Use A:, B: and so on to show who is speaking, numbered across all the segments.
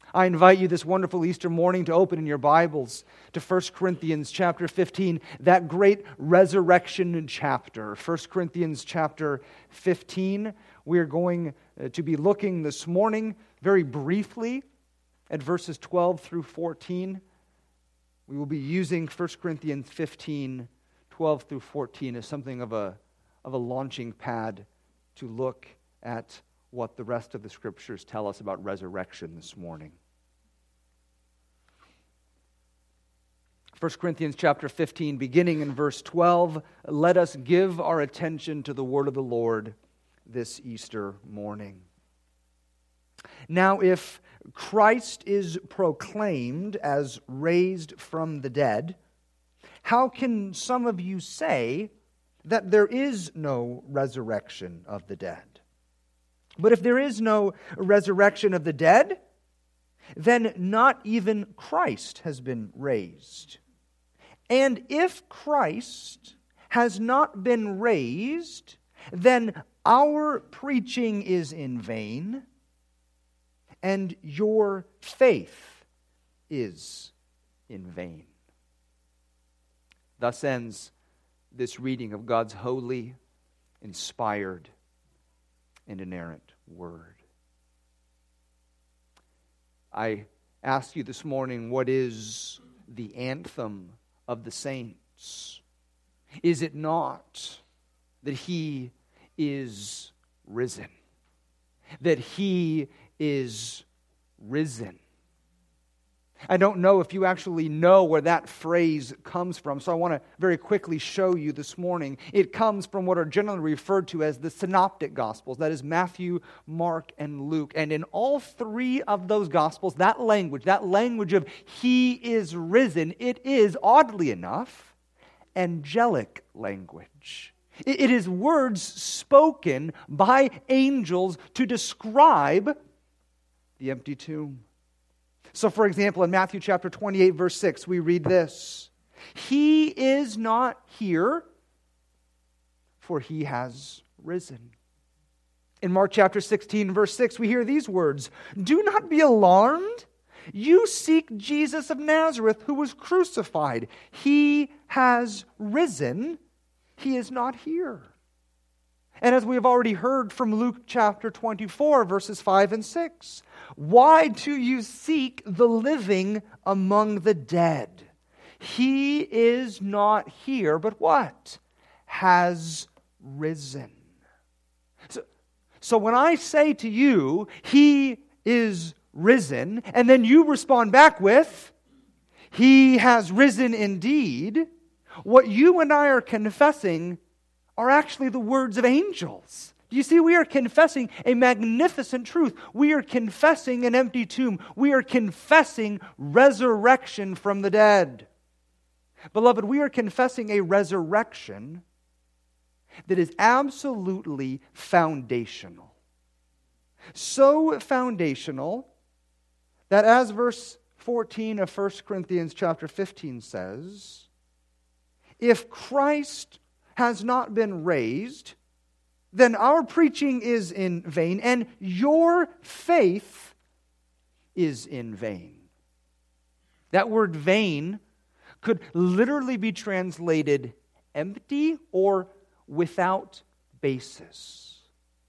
A: I invite you this wonderful Easter morning to open in your Bibles to 1 Corinthians chapter 15, that great resurrection chapter. 1 Corinthians chapter 15. We are going to be looking this morning very briefly at verses 12 through 14. We will be using 1 Corinthians 15, 12 through 14 as something of a launching pad to look at what the rest of the Scriptures tell us about resurrection this morning. 1 Corinthians chapter 15, beginning in verse 12, let us give our attention to the word of the Lord this Easter morning. Now, if Christ is proclaimed as raised from the dead, how can some of you say that there is no resurrection of the dead? But if there is no resurrection of the dead, then not even Christ has been raised. And if Christ has not been raised, then our preaching is in vain, and your faith is in vain. Thus ends this reading of God's holy, inspired, and inerrant word. I ask you this morning, what is the anthem of the saints? Is it not that He is risen? That He is risen. I don't know if you actually know where that phrase comes from, so I want to very quickly show you this morning. It comes from what are generally referred to as the Synoptic Gospels, that is Matthew, Mark, and Luke. And in all three of those Gospels, that language of He is risen, it is, oddly enough, angelic language. It is words spoken by angels to describe the empty tomb. So, for example, in Matthew chapter 28, verse 6, we read this: He is not here, for He has risen. In Mark chapter 16, verse 6, we hear these words: Do not be alarmed. You seek Jesus of Nazareth, who was crucified. He has risen. He is not here. And as we have already heard from Luke chapter 24, verses 5 and 6, why do you seek the living among the dead? He is not here, but what? Has risen. So when I say to you, He is risen, and then you respond back with, He has risen indeed, what you and I are confessing are actually the words of angels. Do you see? We are confessing a magnificent truth. We are confessing an empty tomb. We are confessing resurrection from the dead. Beloved, we are confessing a resurrection that is absolutely foundational. So foundational that, as verse 14 of 1 Corinthians chapter 15 says, if Christ has not been raised, then our preaching is in vain, and your faith is in vain. That word vain could literally be translated empty or without basis.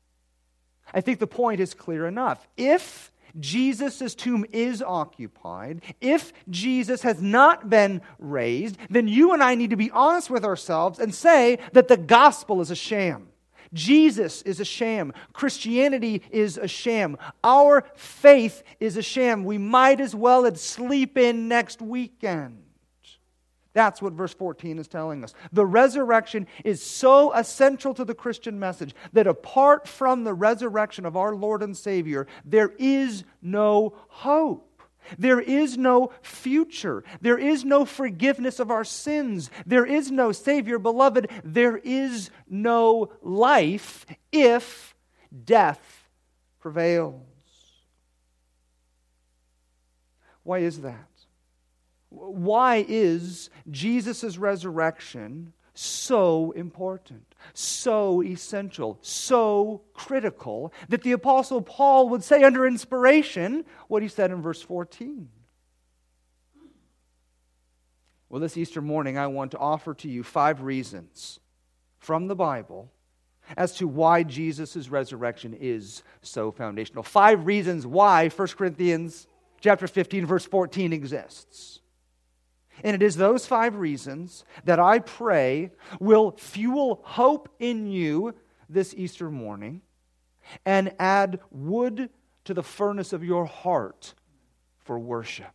A: I think the point is clear enough. If Jesus' tomb is occupied, if Jesus has not been raised, then you and I need to be honest with ourselves and say that the gospel is a sham. Jesus is a sham. Christianity is a sham. Our faith is a sham. We might as well sleep in next weekend. That's what verse 14 is telling us. The resurrection is so essential to the Christian message that apart from the resurrection of our Lord and Savior, there is no hope. There is no future. There is no forgiveness of our sins. There is no Savior. Beloved, there is no life if death prevails. Why is that? Why is Jesus' resurrection so important, so essential, so critical that the Apostle Paul would say under inspiration what he said in verse 14. Well, this Easter morning, I want to offer to you 5 reasons from the Bible as to why Jesus' resurrection is so foundational. 5 reasons why 1 Corinthians chapter 15, verse 14 exists. And it is those 5 reasons that I pray will fuel hope in you this Easter morning and add wood to the furnace of your heart for worship.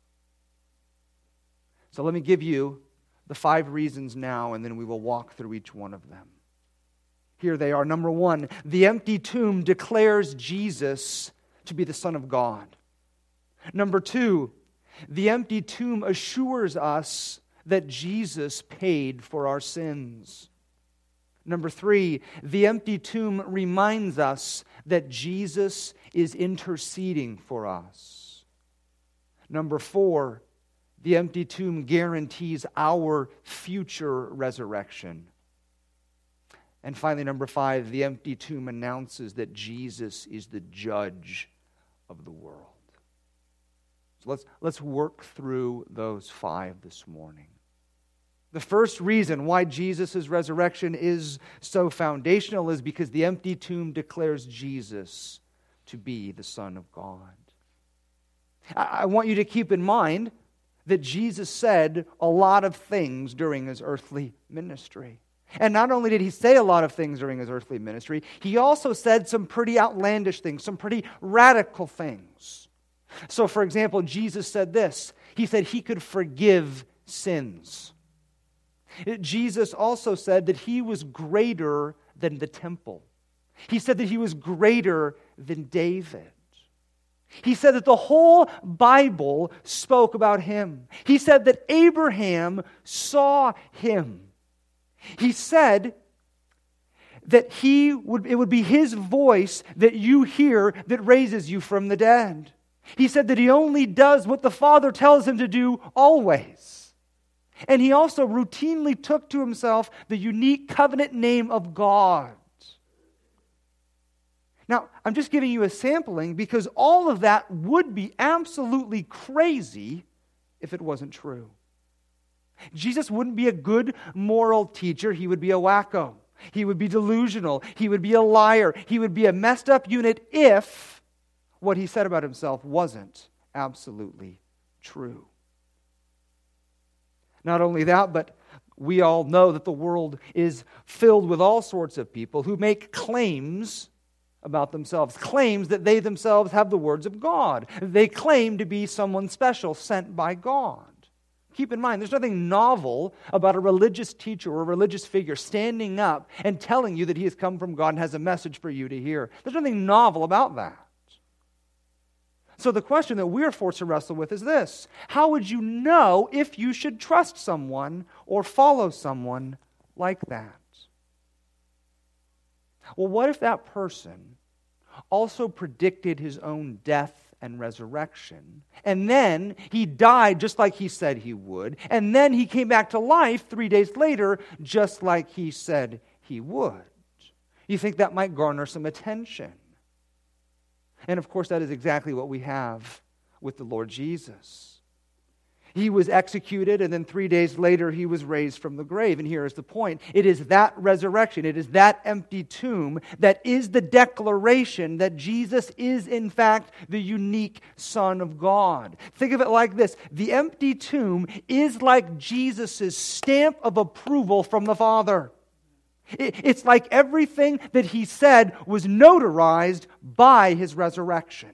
A: So let me give you the 5 reasons now, and then we will walk through each one of them. Here they are. Number 1, the empty tomb declares Jesus to be the Son of God. Number 2, the empty tomb assures us that Jesus paid for our sins. Number 3, the empty tomb reminds us that Jesus is interceding for us. Number 4, the empty tomb guarantees our future resurrection. And finally, number 5, the empty tomb announces that Jesus is the judge of the world. So let's work through those 5 this morning. The first reason why Jesus' resurrection is so foundational is because the empty tomb declares Jesus to be the Son of God. I want you to keep in mind that Jesus said a lot of things during his earthly ministry. And not only did he say a lot of things during his earthly ministry, he also said some pretty outlandish things, some pretty radical things. So, for example, Jesus said this. He said he could forgive sins. Jesus also said that he was greater than the temple. He said that he was greater than David. He said that the whole Bible spoke about him. He said that Abraham saw him. He said that it would be his voice that you hear that raises you from the dead. He said that he only does what the Father tells him to do always. And he also routinely took to himself the unique covenant name of God. Now, I'm just giving you a sampling because all of that would be absolutely crazy if it wasn't true. Jesus wouldn't be a good moral teacher. He would be a wacko. He would be delusional. He would be a liar. He would be a messed up unit if what he said about himself wasn't absolutely true. Not only that, but we all know that the world is filled with all sorts of people who make claims about themselves, claims that they themselves have the words of God. They claim to be someone special sent by God. Keep in mind, there's nothing novel about a religious teacher or a religious figure standing up and telling you that he has come from God and has a message for you to hear. There's nothing novel about that. So the question that we're forced to wrestle with is this: how would you know if you should trust someone or follow someone like that? Well, what if that person also predicted his own death and resurrection, and then he died just like he said he would, and then he came back to life 3 days later just like he said he would? You think that might garner some attention? And of course, that is exactly what we have with the Lord Jesus. He was executed, and then 3 days later, he was raised from the grave. And here is the point. It is that resurrection, it is that empty tomb that is the declaration that Jesus is, in fact, the unique Son of God. Think of it like this. The empty tomb is like Jesus' stamp of approval from the Father. It's like everything that he said was notarized by his resurrection.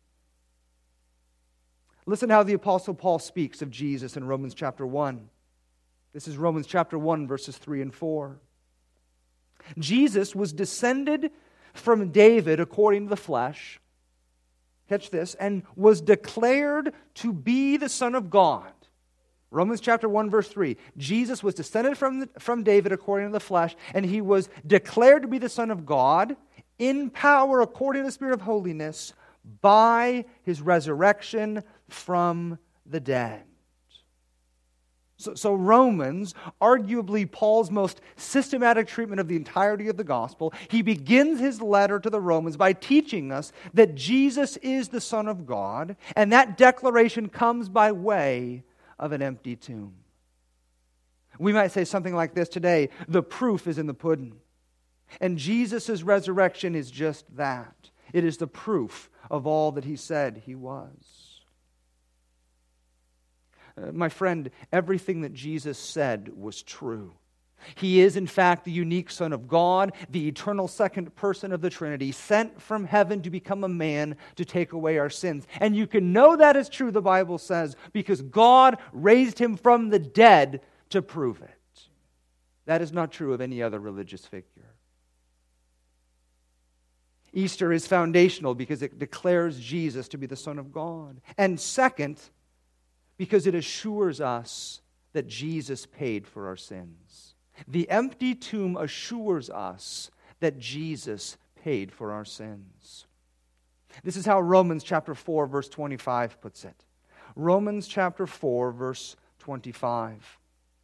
A: Listen how the Apostle Paul speaks of Jesus in Romans chapter 1. This is Romans chapter 1, verses 3 and 4. Jesus was descended from David according to the flesh, catch this, and was declared to be the Son of God. Romans chapter 1, verse 3. Jesus was descended from David according to the flesh, and he was declared to be the Son of God in power according to the Spirit of holiness by his resurrection from the dead. So Romans, arguably Paul's most systematic treatment of the entirety of the gospel, he begins his letter to the Romans by teaching us that Jesus is the Son of God, and that declaration comes by way of an empty tomb. We might say something like this today: the proof is in the pudding. And Jesus' resurrection is just that. It is the proof of all that he said he was. My friend, everything that Jesus said was true. He is, in fact, the unique Son of God, the eternal second person of the Trinity, sent from heaven to become a man to take away our sins. And you can know that is true, the Bible says, because God raised him from the dead to prove it. That is not true of any other religious figure. Easter is foundational because it declares Jesus to be the Son of God. And second, because it assures us that Jesus paid for our sins. The empty tomb assures us that Jesus paid for our sins. This is how Romans chapter 4, verse 25 puts it. Romans chapter 4, verse 25.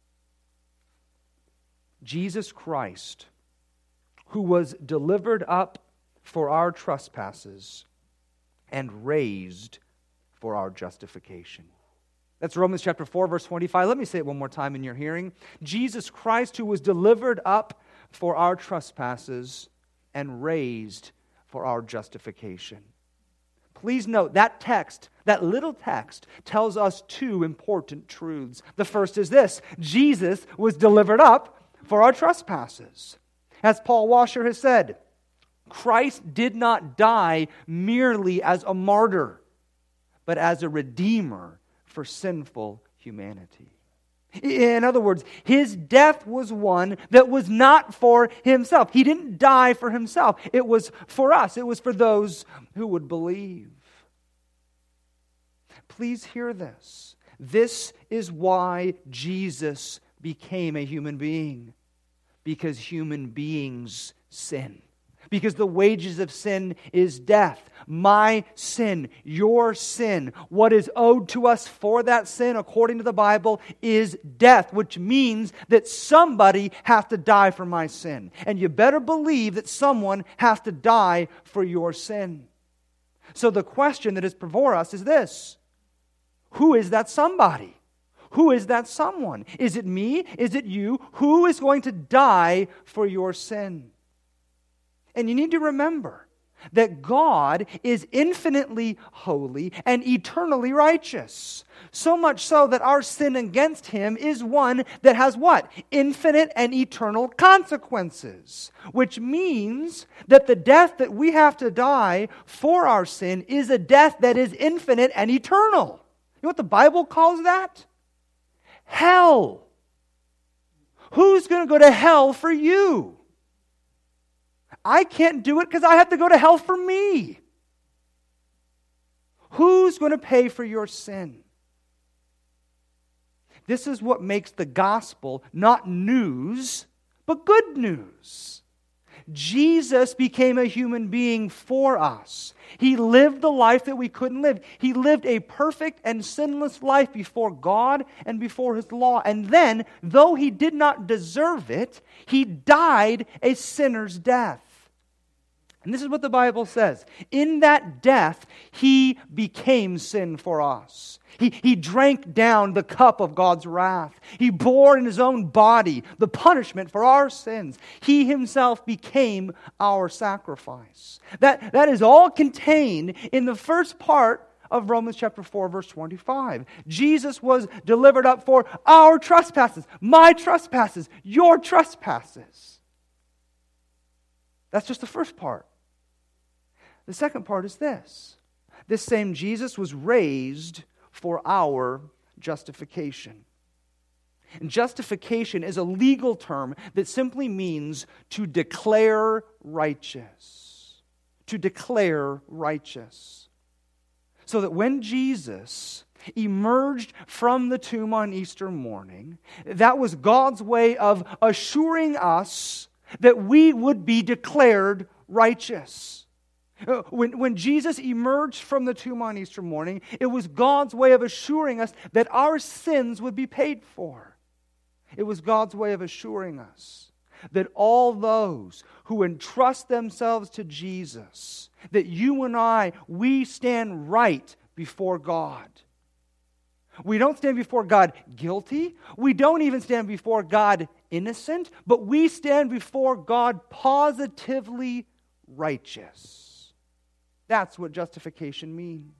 A: Jesus Christ, who was delivered up for our trespasses and raised for our justification. That's Romans chapter 4, verse 25. Let me say it one more time in your hearing. Jesus Christ, who was delivered up for our trespasses and raised for our justification. Please note, that text, that little text, tells us two important truths. The first is this: Jesus was delivered up for our trespasses. As Paul Washer has said, Christ did not die merely as a martyr, but as a redeemer for sinful humanity. In other words, his death was one that was not for himself. He didn't die for himself. It was for us. It was for those who would believe. Please hear this. This is why Jesus became a human being. Because human beings sin. Because the wages of sin is death. My sin, your sin, what is owed to us for that sin, according to the Bible, is death, which means that somebody has to die for my sin. And you better believe that someone has to die for your sin. So the question that is before us is this: who is that somebody? Who is that someone? Is it me? Is it you? Who is going to die for your sin? And you need to remember that God is infinitely holy and eternally righteous. So much so that our sin against Him is one that has what? Infinite and eternal consequences. Which means that the death that we have to die for our sin is a death that is infinite and eternal. You know what the Bible calls that? Hell. Who's going to go to hell for you? I can't do it because I have to go to hell for me. Who's going to pay for your sin? This is what makes the gospel not news, but good news. Jesus became a human being for us. He lived the life that we couldn't live. He lived a perfect and sinless life before God and before His law. And then, though He did not deserve it, He died a sinner's death. And this is what the Bible says. In that death, He became sin for us. He drank down the cup of God's wrath. He bore in His own body the punishment for our sins. He Himself became our sacrifice. That is all contained in the first part of Romans chapter 4, verse 25. Jesus was delivered up for our trespasses, my trespasses, your trespasses. That's just the first part. The second part is this. This same Jesus was raised for our justification. And justification is a legal term that simply means to declare righteous. To declare righteous. So that when Jesus emerged from the tomb on Easter morning, that was God's way of assuring us that we would be declared righteous. When Jesus emerged from the tomb on Easter morning, it was God's way of assuring us that our sins would be paid for. It was God's way of assuring us that all those who entrust themselves to Jesus, that you and I, we stand right before God. We don't stand before God guilty. We don't even stand before God innocent, but we stand before God positively righteous. That's what justification means.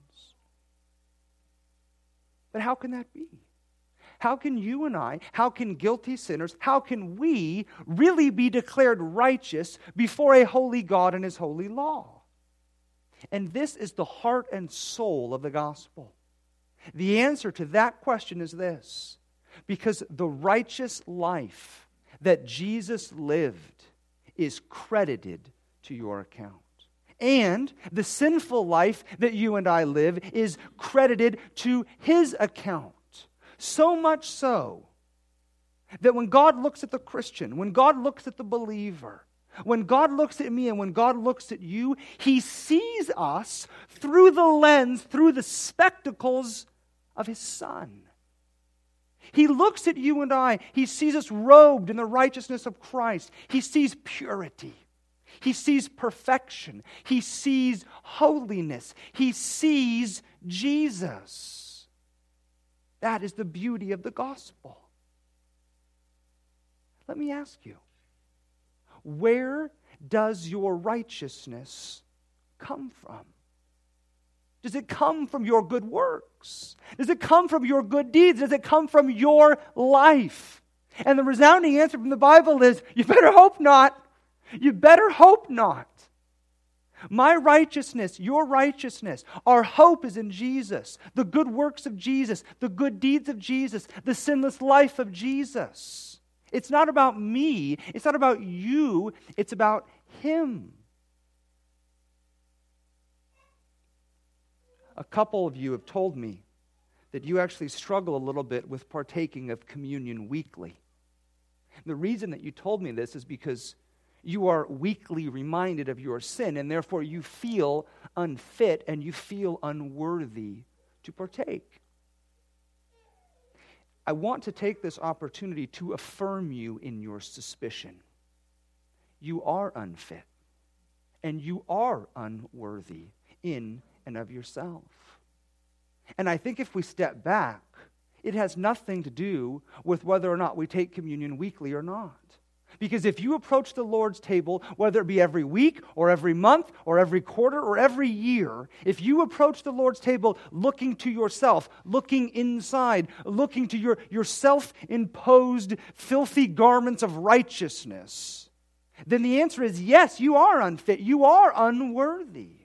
A: But how can that be? How can you and I, how can guilty sinners, how can we really be declared righteous before a holy God and His holy law? And this is the heart and soul of the gospel. The answer to that question is this: because the righteous life that Jesus lived is credited to your account. And the sinful life that you and I live is credited to His account. So much so that when God looks at the Christian, when God looks at the believer, when God looks at me and when God looks at you, He sees us through the lens, through the spectacles of His Son. He looks at you and I. He sees us robed in the righteousness of Christ. He sees purity. He sees perfection. He sees holiness. He sees Jesus. That is the beauty of the gospel. Let me ask you, where does your righteousness come from? Does it come from your good works? Does it come from your good deeds? Does it come from your life? And the resounding answer from the Bible is, you better hope not. You better hope not. My righteousness, your righteousness, our hope is in Jesus, the good works of Jesus, the good deeds of Jesus, the sinless life of Jesus. It's not about me, it's not about you, it's about Him. A couple of you have told me that you actually struggle a little bit with partaking of communion weekly. The reason that you told me this is because you are weekly reminded of your sin, and therefore you feel unfit and you feel unworthy to partake. I want to take this opportunity to affirm you in your suspicion. You are unfit, and you are unworthy in and of yourself. And I think if we step back, it has nothing to do with whether or not we take communion weekly or not. Because if you approach the Lord's table, whether it be every week or every month or every quarter or every year, if you approach the Lord's table looking to yourself, looking inside, looking to your self-imposed filthy garments of righteousness, then the answer is yes, you are unfit, you are unworthy.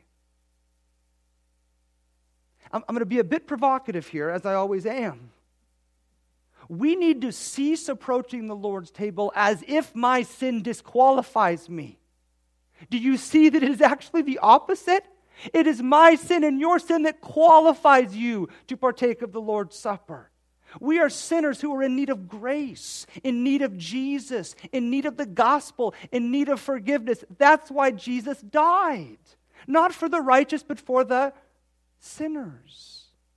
A: I'm going to be a bit provocative here, as I always am. We need to cease approaching the Lord's table as if my sin disqualifies me. Do you see that it is actually the opposite? It is my sin and your sin that qualifies you to partake of the Lord's Supper. We are sinners who are in need of grace, in need of Jesus, in need of the gospel, in need of forgiveness. That's why Jesus died. Not for the righteous, but for the sinners.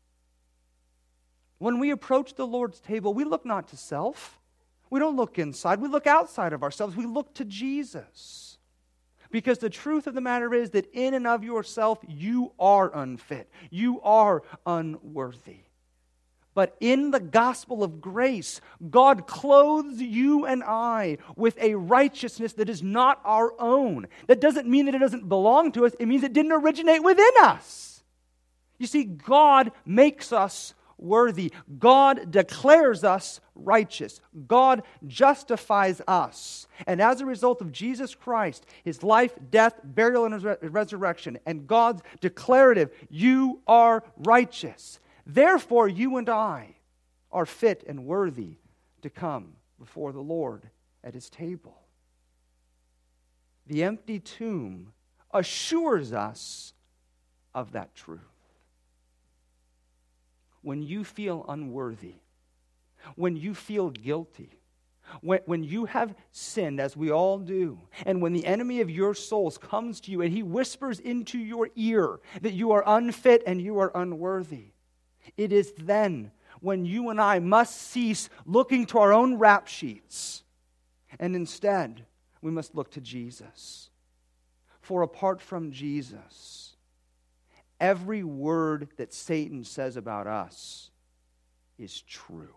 A: When we approach the Lord's table, we look not to self. We don't look inside. We look outside of ourselves. We look to Jesus. Because the truth of the matter is that in and of yourself, you are unfit. You are unworthy. But in the gospel of grace, God clothes you and I with a righteousness that is not our own. That doesn't mean that it doesn't belong to us. It means it didn't originate within us. You see, God makes us worthy. God declares us righteous. God justifies us. And as a result of Jesus Christ, His life, death, burial, and resurrection, and God's declarative, you are righteous. Therefore, you and I are fit and worthy to come before the Lord at His table. The empty tomb assures us of that truth. When you feel unworthy, when you feel guilty, When you have sinned, as we all do, and when the enemy of your souls comes to you and he whispers into your ear that you are unfit and you are unworthy, it is then when you and I must cease looking to our own rap sheets, and instead we must look to Jesus. For apart from Jesus, every word that Satan says about us is true.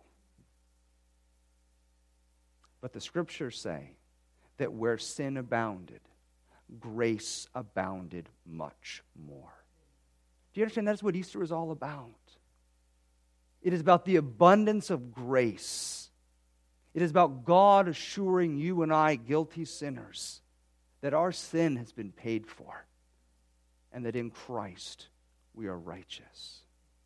A: But the Scriptures say that where sin abounded, grace abounded much more. Do you understand that's what Easter is all about? It is about the abundance of grace. It is about God assuring you and I, guilty sinners, that our sin has been paid for and that in Christ we are righteous.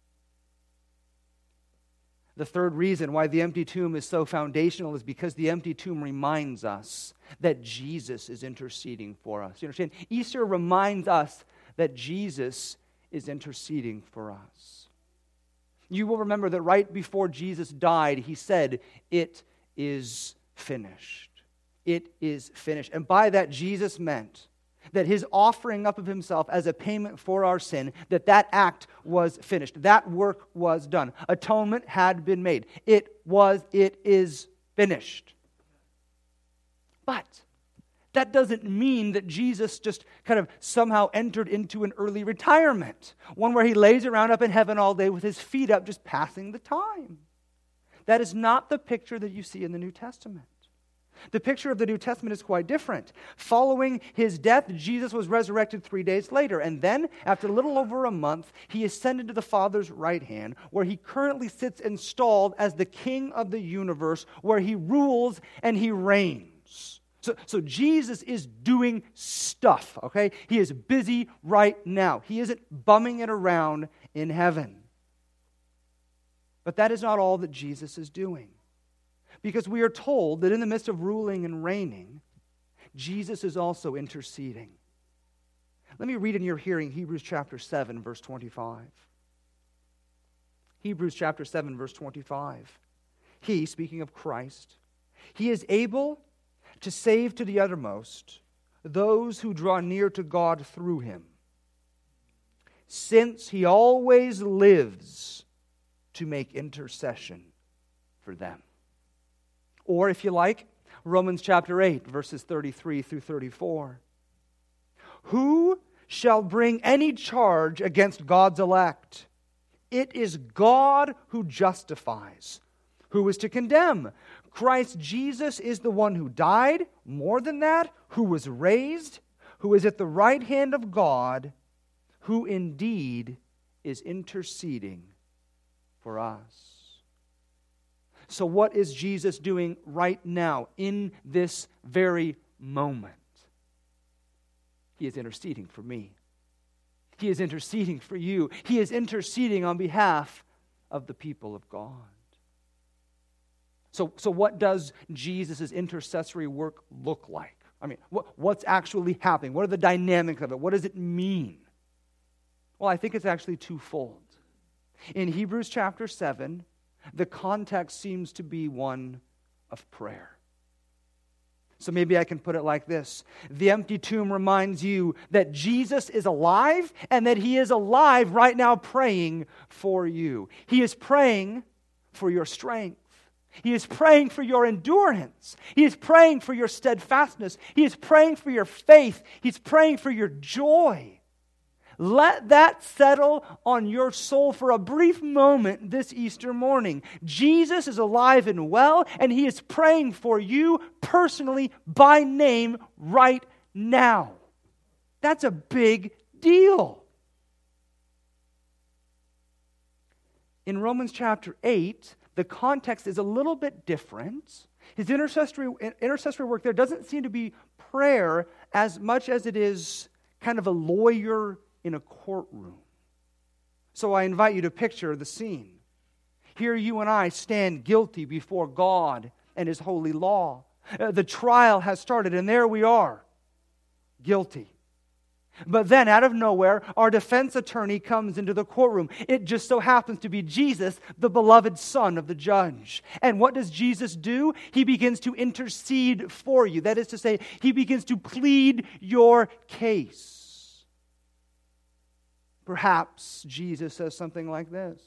A: The third reason why the empty tomb is so foundational is because the empty tomb reminds us that Jesus is interceding for us. You understand? Easter reminds us that Jesus is interceding for us. You will remember that right before Jesus died, he said, "It is finished." It is finished. And by that, Jesus meant that his offering up of himself as a payment for our sin, that act was finished. That work was done. Atonement had been made. It is finished. But that doesn't mean that Jesus just kind of somehow entered into an early retirement, one where he lays around up in heaven all day with his feet up, just passing the time. That is not the picture that you see in the New Testament. The picture of the New Testament is quite different. Following his death, Jesus was resurrected 3 days later. And then, after a little over a month, he ascended to the Father's right hand, where he currently sits installed as the King of the universe, where he rules and he reigns. So Jesus is doing stuff, okay? He is busy right now. He isn't bumming it around in heaven. But that is not all that Jesus is doing. Because we are told that in the midst of ruling and reigning, Jesus is also interceding. Let me read in your hearing Hebrews chapter 7, verse 25. Hebrews chapter 7, verse 25. He, speaking of Christ, he is able to save to the uttermost those who draw near to God through him, since he always lives to make intercession for them. Or, if you like, Romans chapter 8, verses 33 through 34. Who shall bring any charge against God's elect? It is God who justifies. Who is to condemn? Christ Jesus is the one who died, more than that, who was raised, who is at the right hand of God, who indeed is interceding for us. So what is Jesus doing right now, in this very moment? He is interceding for me. He is interceding for you. He is interceding on behalf of the people of God. So what does Jesus' intercessory work look like? I mean, what's actually happening? What are the dynamics of it? What does it mean? Well, I think it's actually twofold. In Hebrews chapter 7, the context seems to be one of prayer. So maybe I can put it like this. The empty tomb reminds you that Jesus is alive and that he is alive right now praying for you. He is praying for your strength. He is praying for your endurance. He is praying for your steadfastness. He is praying for your faith. He's praying for your joy. Let that settle on your soul for a brief moment this Easter morning. Jesus is alive and well, and he is praying for you personally by name right now. That's a big deal. In Romans chapter 8, the context is a little bit different. His intercessory work there doesn't seem to be prayer as much as it is kind of a lawyer in a courtroom. So I invite you to picture the scene. Here you and I stand guilty before God and his holy law. The trial has started, and there we are, guilty. But then, out of nowhere, our defense attorney comes into the courtroom. It just so happens to be Jesus, the beloved Son of the judge. And what does Jesus do? He begins to intercede for you. That is to say, he begins to plead your case. Perhaps Jesus says something like this: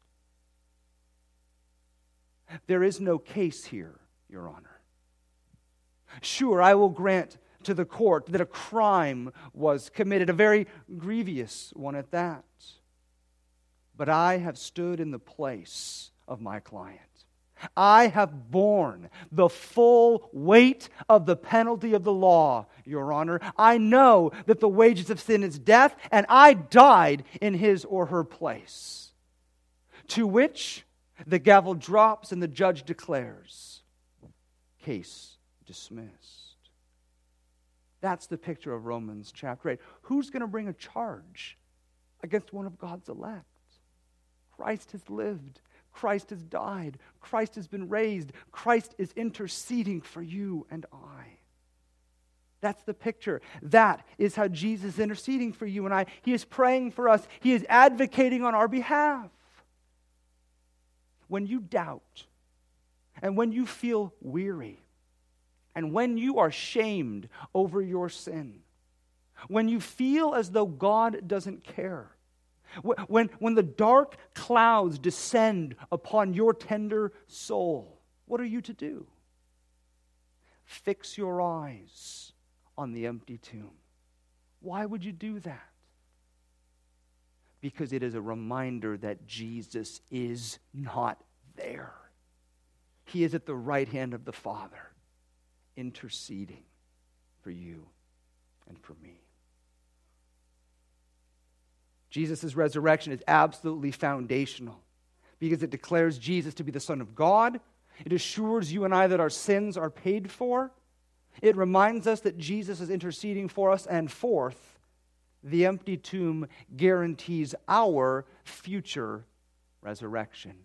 A: "There is no case here, Your Honor. Sure, I will grant to the court that a crime was committed, a very grievous one at that. But I have stood in the place of my client. I have borne the full weight of the penalty of the law, Your Honor. I know that the wages of sin is death, and I died in his or her place." To which the gavel drops and the judge declares, "Case dismissed." That's the picture of Romans chapter 8. Who's going to bring a charge against one of God's elect? Christ has lived. Christ has died. Christ has been raised. Christ is interceding for you and I. That's the picture. That is how Jesus is interceding for you and I. He is praying for us. He is advocating on our behalf. When you doubt, and when you feel weary, and when you are shamed over your sin, when you feel as though God doesn't care, when the dark clouds descend upon your tender soul, what are you to do? Fix your eyes on the empty tomb. Why would you do that? Because it is a reminder that Jesus is not there. He is at the right hand of the Father, interceding for you and for me. Jesus' resurrection is absolutely foundational because it declares Jesus to be the Son of God. It assures you and I that our sins are paid for. It reminds us that Jesus is interceding for us. And fourth, the empty tomb guarantees our future resurrection.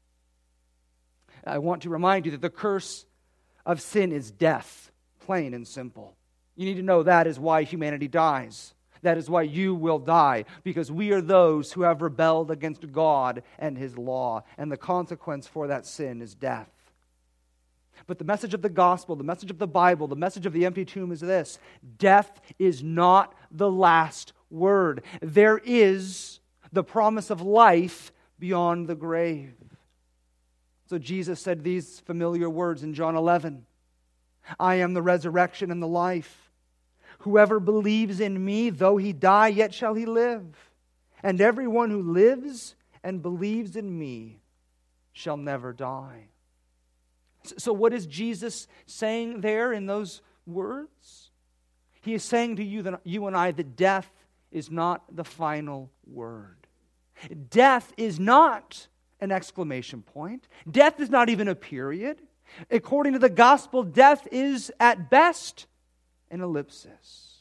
A: I want to remind you that the curse of sin is death, plain and simple. You need to know that is why humanity dies. That is why you will die, because we are those who have rebelled against God and His law, and the consequence for that sin is death. But the message of the gospel, the message of the Bible, the message of the empty tomb is this: death is not the last word. There is the promise of life beyond the grave. So Jesus said these familiar words in John 11. "I am the resurrection and the life. Whoever believes in me, though he die, yet shall he live. And everyone who lives and believes in me shall never die." So what is Jesus saying there in those words? He is saying to you and I that death is not the final word. Death is not an exclamation point. Death is not even a period. According to the gospel, death is at best an ellipsis.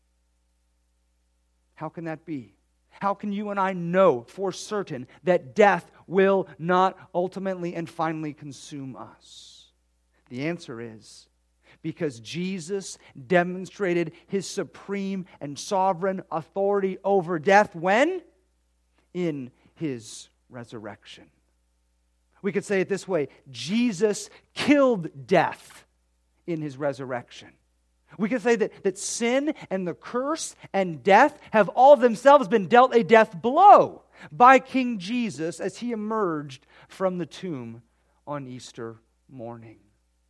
A: How can that be? How can you and I know for certain that death will not ultimately and finally consume us? The answer is because Jesus demonstrated His supreme and sovereign authority over death when? In His resurrection. We could say it this way: Jesus killed death in His resurrection. We could say that sin and the curse and death have all themselves been dealt a death blow by King Jesus as He emerged from the tomb on Easter morning.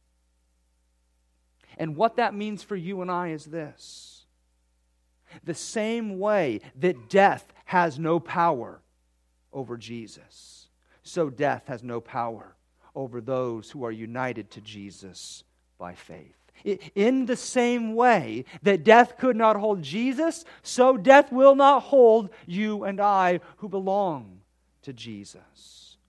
A: And what that means for you and I is this: the same way that death has no power over Jesus, so death has no power over those who are united to Jesus by faith. In the same way that death could not hold Jesus, so death will not hold you and I who belong to Jesus.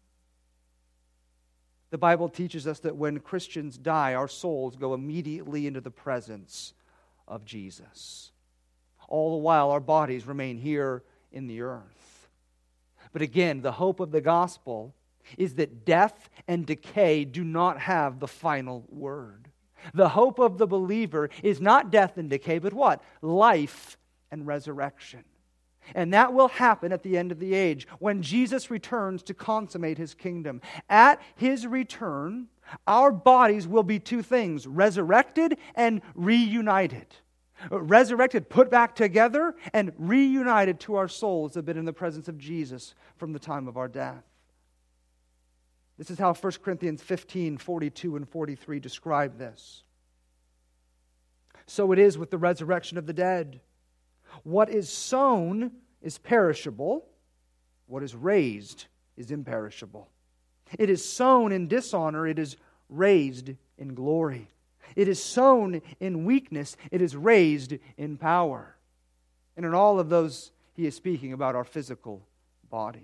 A: The Bible teaches us that when Christians die, our souls go immediately into the presence of Jesus. All the while, our bodies remain here in the earth. But again, the hope of the gospel is that death and decay do not have the final word. The hope of the believer is not death and decay, but what? Life and resurrection. And that will happen at the end of the age, when Jesus returns to consummate His kingdom. At His return, our bodies will be two things: resurrected and reunited. Resurrected, put back together, and reunited to our souls that have been in the presence of Jesus from the time of our death. This is how 1 Corinthians 15, 42 and 43 describe this. So it is with the resurrection of the dead. What is sown is perishable. What is raised is imperishable. It is sown in dishonor. It is raised in glory. It is sown in weakness. It is raised in power. And in all of those, he is speaking about our physical bodies.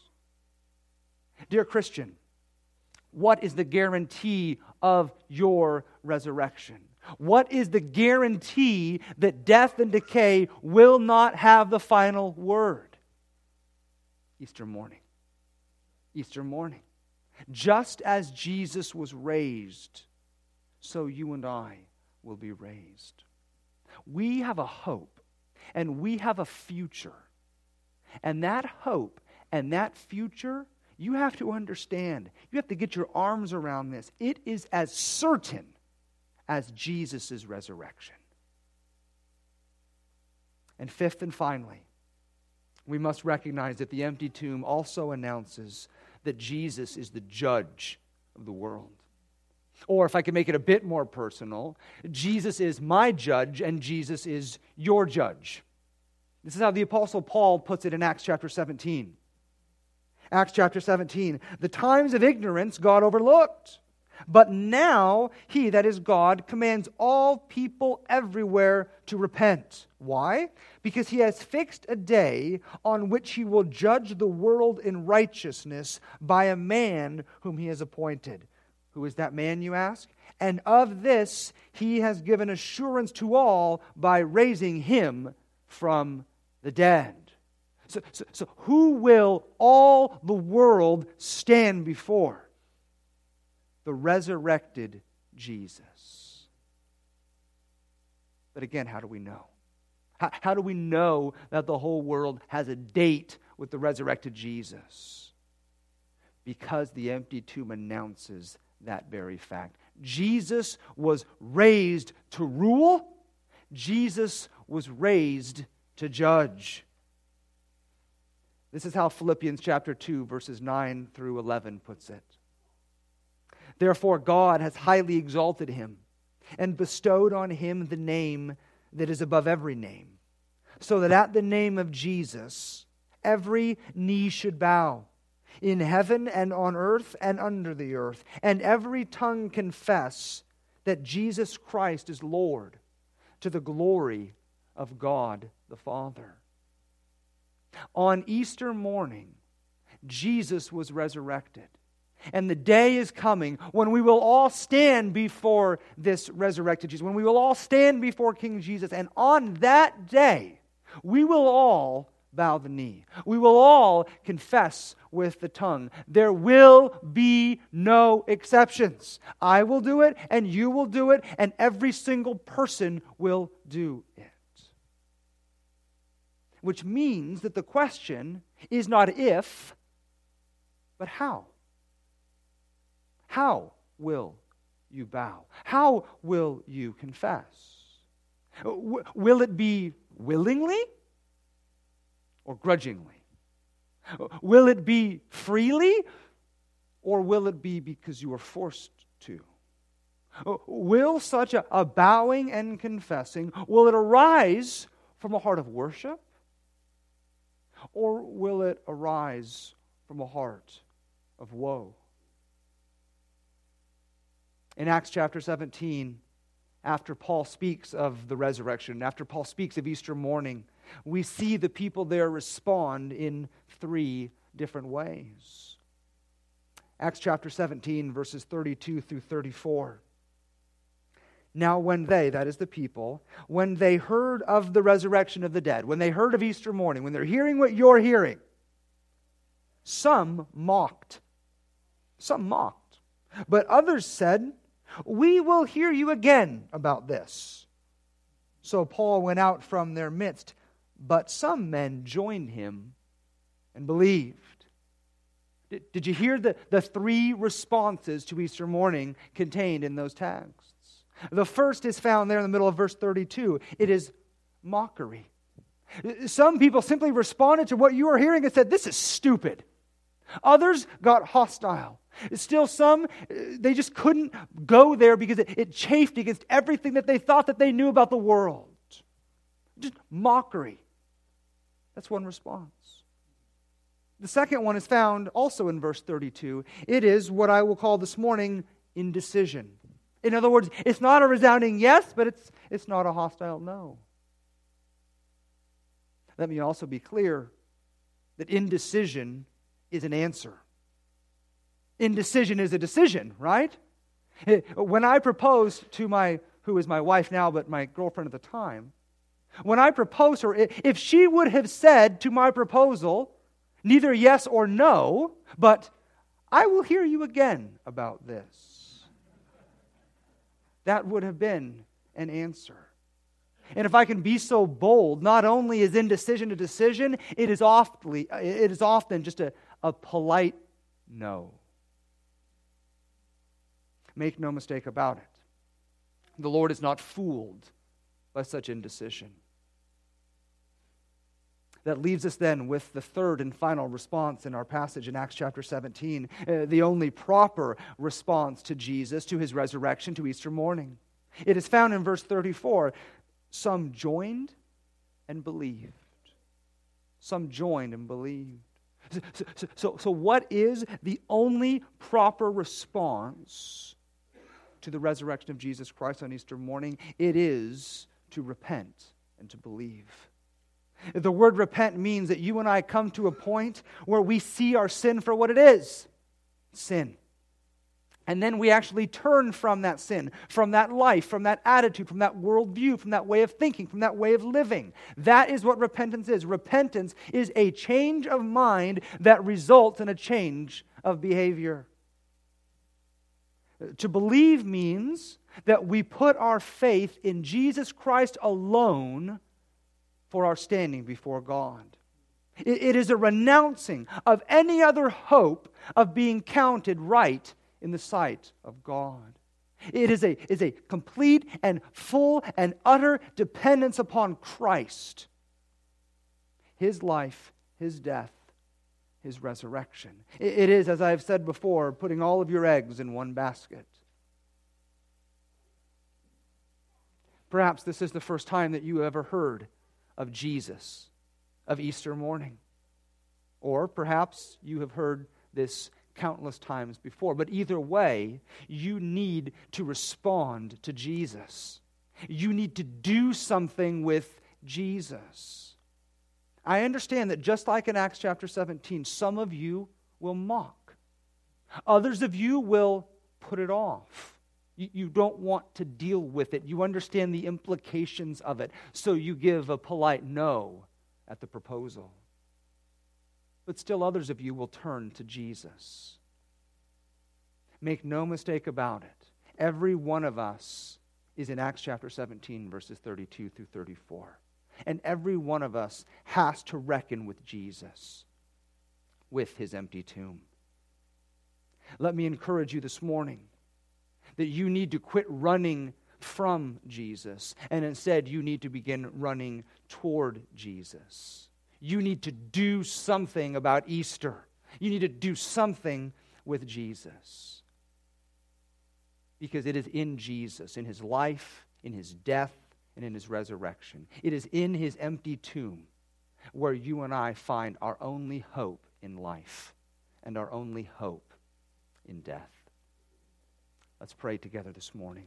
A: Dear Christian, what is the guarantee of your resurrection? What is the guarantee that death and decay will not have the final word? Easter morning. Easter morning. Just as Jesus was raised, so you and I will be raised. We have a hope and we have a future. And that hope and that future, you have to understand. You have to get your arms around this. It is as certain as Jesus' resurrection. And fifth and finally, we must recognize that the empty tomb also announces that Jesus is the judge of the world. Or if I can make it a bit more personal, Jesus is my judge and Jesus is your judge. This is how the Apostle Paul puts it in Acts chapter 17. Acts chapter 17, the times of ignorance God overlooked. But now He, that is God, commands all people everywhere to repent. Why? Because He has fixed a day on which He will judge the world in righteousness by a man whom He has appointed. Who is that man, you ask? And of this He has given assurance to all by raising Him from the dead. So who will all the world stand before? The resurrected Jesus. But again, how do we know? How do we know that the whole world has a date with the resurrected Jesus? Because the empty tomb announces that very fact. Jesus was raised to rule. Jesus was raised to judge. This is how Philippians chapter 2, verses 9 through 11 puts it. Therefore God has highly exalted Him and bestowed on Him the name that is above every name, so that at the name of Jesus every knee should bow, in heaven and on earth and under the earth, and every tongue confess that Jesus Christ is Lord, to the glory of God the Father. On Easter morning, Jesus was resurrected. And the day is coming when we will all stand before this resurrected Jesus, when we will all stand before King Jesus. And on that day, we will all bow the knee. We will all confess with the tongue. There will be no exceptions. I will do it, and you will do it, and every single person will do it. Which means that the question is not if, but how. How will you bow? How will you confess? Will it be willingly or grudgingly? Will it be freely or will it be because you are forced to? Will such a bowing and confessing, will it arise from a heart of worship or will it arise from a heart of woe? In Acts chapter 17, after Paul speaks of the resurrection, after Paul speaks of Easter morning, we see the people there respond in three different ways. Acts chapter 17, verses 32 through 34. Now when they, that is the people, when they heard of the resurrection of the dead, when they heard of Easter morning, when they're hearing what you're hearing, some mocked. Some mocked. But others said, we will hear you again about this. So Paul went out from their midst, But some men joined him and believed. Did you hear the three responses to Easter morning contained in those texts? The first is found there in the middle of verse 32. It is mockery. Some people simply responded to what you were hearing and said, "This is stupid." Others got hostile. Still some, they just couldn't go there because it chafed against everything that they thought that they knew about the world. Just mockery. That's one response. The second one is found also in verse 32. It is what I will call this morning indecision. In other words, it's not a resounding yes, but it's not a hostile no. Let me also be clear that indecision is an answer. Indecision is a decision, right? When I proposed to who is my wife now, but my girlfriend at the time, when I proposed her, if she would have said to my proposal, neither yes or no, but I will hear you again about this, that would have been an answer. And if I can be so bold, not only is indecision a decision, it is often just a polite no. Make no mistake about it. The Lord is not fooled by such indecision. That leaves us then with the third and final response in our passage in Acts chapter 17, the only proper response to Jesus, to his resurrection, to Easter morning. It is found in verse 34. Some joined and believed. Some joined and believed. So what is the only proper response to the resurrection of Jesus Christ on Easter morning? It is to repent and to believe. The word repent means that you and I come to a point where we see our sin for what it is. Sin. And then we actually turn from that sin, from that life, from that attitude, from that worldview, from that way of thinking, from that way of living. That is what repentance is. Repentance is a change of mind that results in a change of behavior. To believe means that we put our faith in Jesus Christ alone for our standing before God. It is a renouncing of any other hope of being counted right in the sight of God. It is a complete and full and utter dependence upon Christ. His life, His death, His resurrection. It is, as I've said before, putting all of your eggs in one basket. Perhaps this is the first time that you ever heard of Jesus, of Easter morning. Or perhaps you have heard this countless times before. But either way, you need to respond to Jesus. You need to do something with Jesus. I understand that just like in Acts chapter 17, some of you will mock. Others of you will put it off. You don't want to deal with it. You understand the implications of it. So you give a polite no at the proposal. But still others of you will turn to Jesus. Make no mistake about it. Every one of us is in Acts chapter 17, verses 32 through 34. And every one of us has to reckon with Jesus, with His empty tomb. Let me encourage you this morning that you need to quit running from Jesus, and instead you need to begin running toward Jesus. You need to do something about Easter. You need to do something with Jesus. Because it is in Jesus, in His life, in His death, and in His resurrection. It is in His empty tomb where you and I find our only hope in life and our only hope in death. Let's pray together this morning.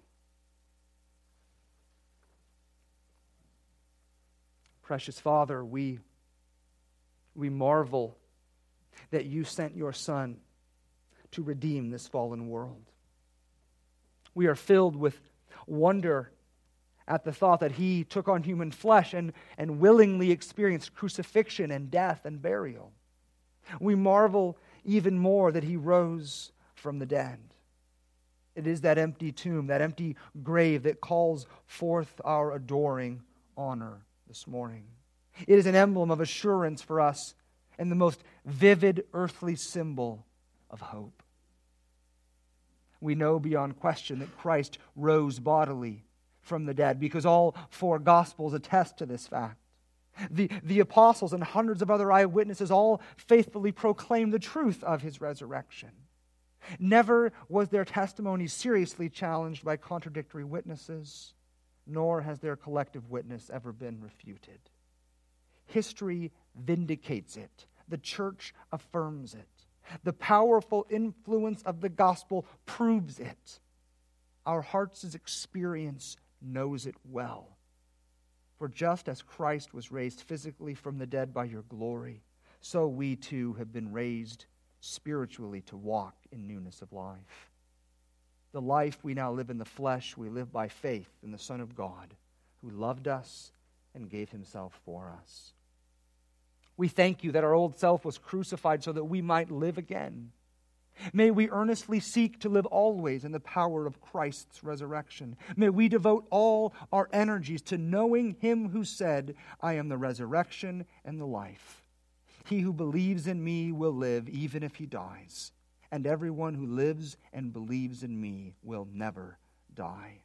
A: Precious Father, we marvel that you sent your Son to redeem this fallen world. We are filled with wonder at the thought that He took on human flesh and willingly experienced crucifixion and death and burial. We marvel even more that He rose from the dead. It is that empty tomb, that empty grave that calls forth our adoring honor this morning. It is an emblem of assurance for us and the most vivid earthly symbol of hope. We know beyond question that Christ rose bodily from the dead because all four Gospels attest to this fact. The apostles and hundreds of other eyewitnesses all faithfully proclaim the truth of his resurrection. Never was their testimony seriously challenged by contradictory witnesses, nor has their collective witness ever been refuted. History vindicates it. The church affirms it. The powerful influence of the gospel proves it. Our hearts' experience knows it well. For just as Christ was raised physically from the dead by your glory, so we too have been raised spiritually to walk in newness of life. The life we now live in the flesh, we live by faith in the Son of God, who loved us and gave himself for us. We thank you that our old self was crucified so that we might live again. May we earnestly seek to live always in the power of Christ's resurrection. May we devote all our energies to knowing him who said, I am the resurrection and the life. He who believes in me will live even if he dies, and everyone who lives and believes in me will never die.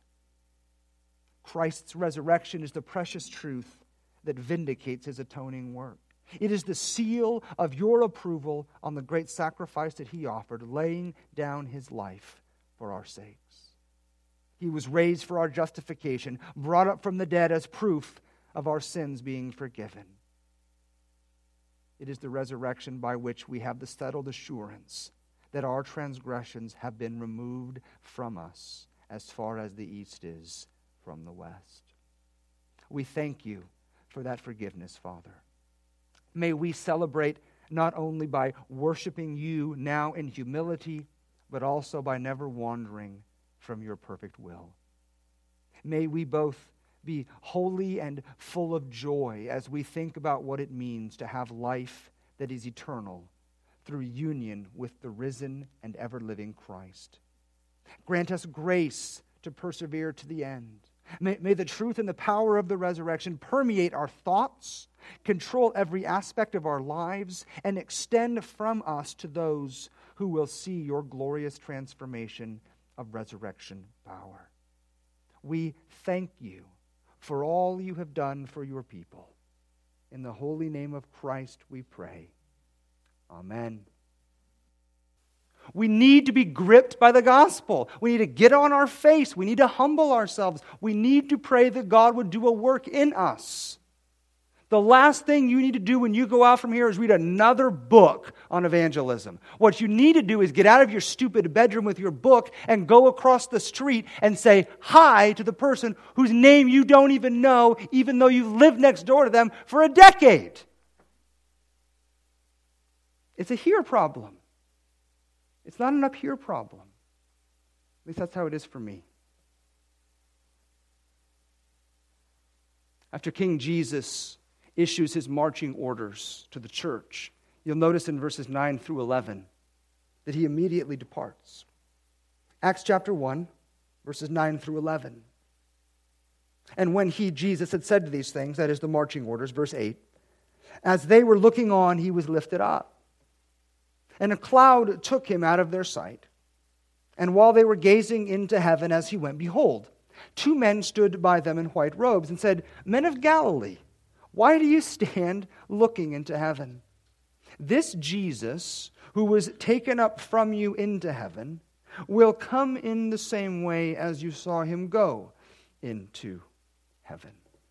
A: Christ's resurrection is the precious truth that vindicates his atoning work. It is the seal of your approval on the great sacrifice that he offered, laying down his life for our sakes. He was raised for our justification, brought up from the dead as proof of our sins being forgiven. It is the resurrection by which we have the settled assurance that our transgressions have been removed from us as far as the east is from the west. We thank you for that forgiveness, Father. May we celebrate not only by worshiping you now in humility, but also by never wandering from your perfect will. May we both be holy and full of joy as we think about what it means to have life that is eternal through union with the risen and ever-living Christ. Grant us grace to persevere to the end. May the truth and the power of the resurrection permeate our thoughts, control every aspect of our lives, and extend from us to those who will see your glorious transformation of resurrection power. We thank you for all you have done for your people. In the holy name of Christ we pray. Amen. We need to be gripped by the gospel. We need to get on our face. We need to humble ourselves. We need to pray that God would do a work in us. The last thing you need to do when you go out from here is read another book on evangelism. What you need to do is get out of your stupid bedroom with your book and go across the street and say hi to the person whose name you don't even know, even though you've lived next door to them for a decade. It's a here problem. It's not an up here problem. At least that's how it is for me. After King Jesus issues his marching orders to the church, you'll notice in verses 9 through 11 that he immediately departs. Acts chapter 1, verses 9 through 11. And when he, Jesus, had said these things, that is the marching orders, verse 8, as they were looking on, he was lifted up. And a cloud took him out of their sight. And while they were gazing into heaven as he went, behold, two men stood by them in white robes and said, Men of Galilee, why do you stand looking into heaven? This Jesus, who was taken up from you into heaven, will come in the same way as you saw him go into heaven.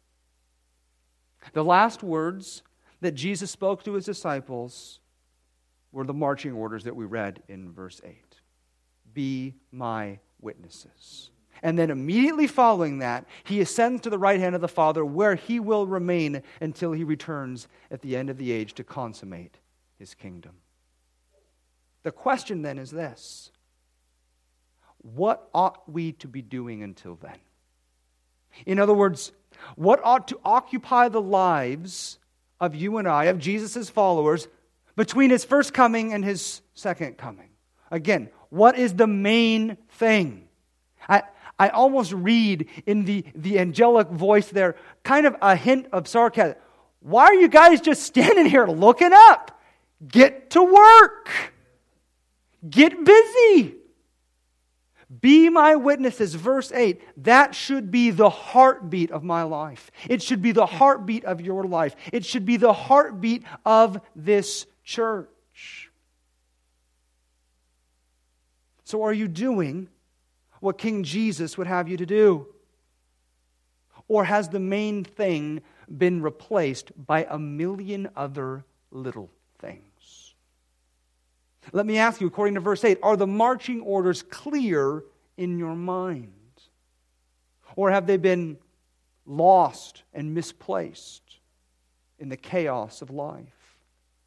A: The last words that Jesus spoke to his disciples were the marching orders that we read in verse 8. Be my witnesses. And then immediately following that, he ascends to the right hand of the Father, where he will remain until he returns at the end of the age to consummate his kingdom. The question then is this: what ought we to be doing until then? In other words, what ought to occupy the lives of you and I, of Jesus' followers, between his first coming and his second coming? Again, what is the main thing? I almost read in the angelic voice there kind of a hint of sarcasm. Why are you guys just standing here looking up? Get to work. Get busy. Be my witnesses. Verse 8, that should be the heartbeat of my life. It should be the heartbeat of your life. It should be the heartbeat of this church. So are you doing what King Jesus would have you to do? Or has the main thing been replaced by a million other little things? Let me ask you, according to verse 8, are the marching orders clear in your mind? Or have they been lost and misplaced in the chaos of life?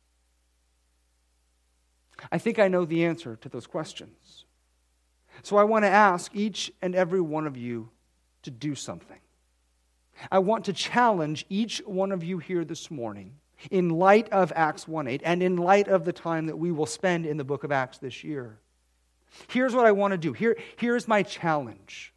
A: I think I know the answer to those questions. So I want to ask each and every one of you to do something. I want to challenge each one of you here this morning in light of Acts 1:8 and in light of the time that we will spend in the book of Acts this year. Here's what I want to do. Here's my challenge.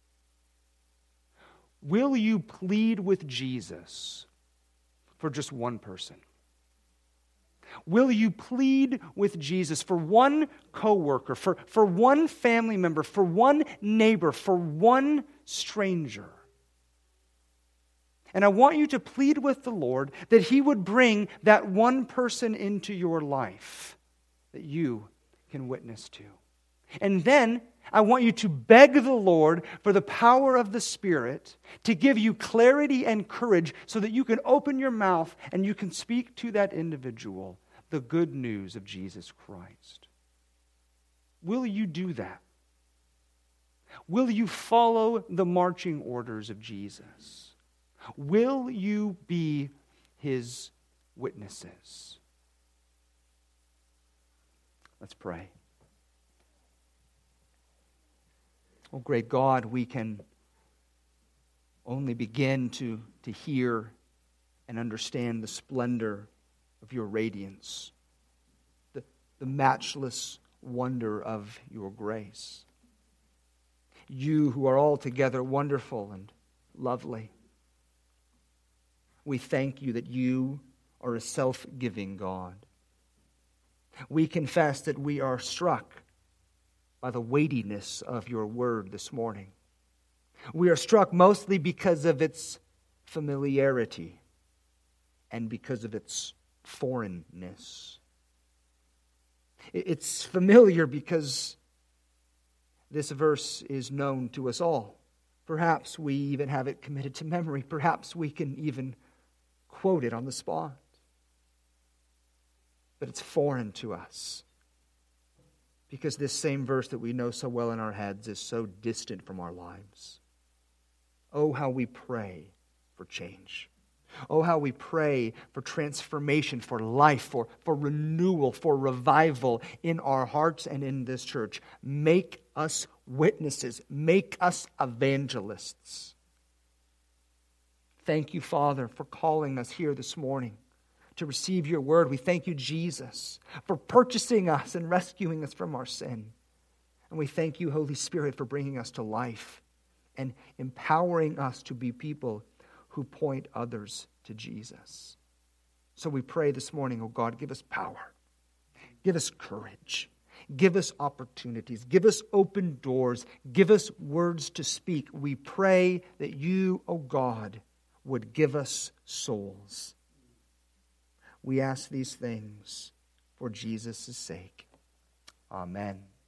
A: Will you plead with Jesus for just one person? Will you plead with Jesus for one coworker, for one family member, for one neighbor, for one stranger? And I want you to plead with the Lord that He would bring that one person into your life that you can witness to. And then I want you to beg the Lord for the power of the Spirit to give you clarity and courage so that you can open your mouth and you can speak to that individual the good news of Jesus Christ. Will you do that? Will you follow the marching orders of Jesus? Will you be His witnesses? Let's pray. Oh, great God, we can only begin to hear and understand the splendor of your radiance, the matchless wonder of your grace. You who are altogether wonderful and lovely. We thank you that you are a self-giving God. We confess that we are struck by the weightiness of your word this morning. We are struck mostly because of its familiarity and because of its foreignness. It's familiar because this verse is known to us all. Perhaps we even have it committed to memory. Perhaps we can even quote it on the spot. But it's foreign to us because this same verse that we know so well in our heads is so distant from our lives. Oh, how we pray for change. Oh, how we pray for transformation, for life, for renewal, for revival in our hearts and in this church. Make us witnesses. Make us evangelists. Thank you, Father, for calling us here this morning to receive your word. We thank you, Jesus, for purchasing us and rescuing us from our sin. And we thank you, Holy Spirit, for bringing us to life and empowering us to be people who point others to Jesus. So we pray this morning, oh God, give us power. Give us courage. Give us opportunities. Give us open doors. Give us words to speak. We pray that you, oh God, would give us souls. We ask these things for Jesus' sake. Amen.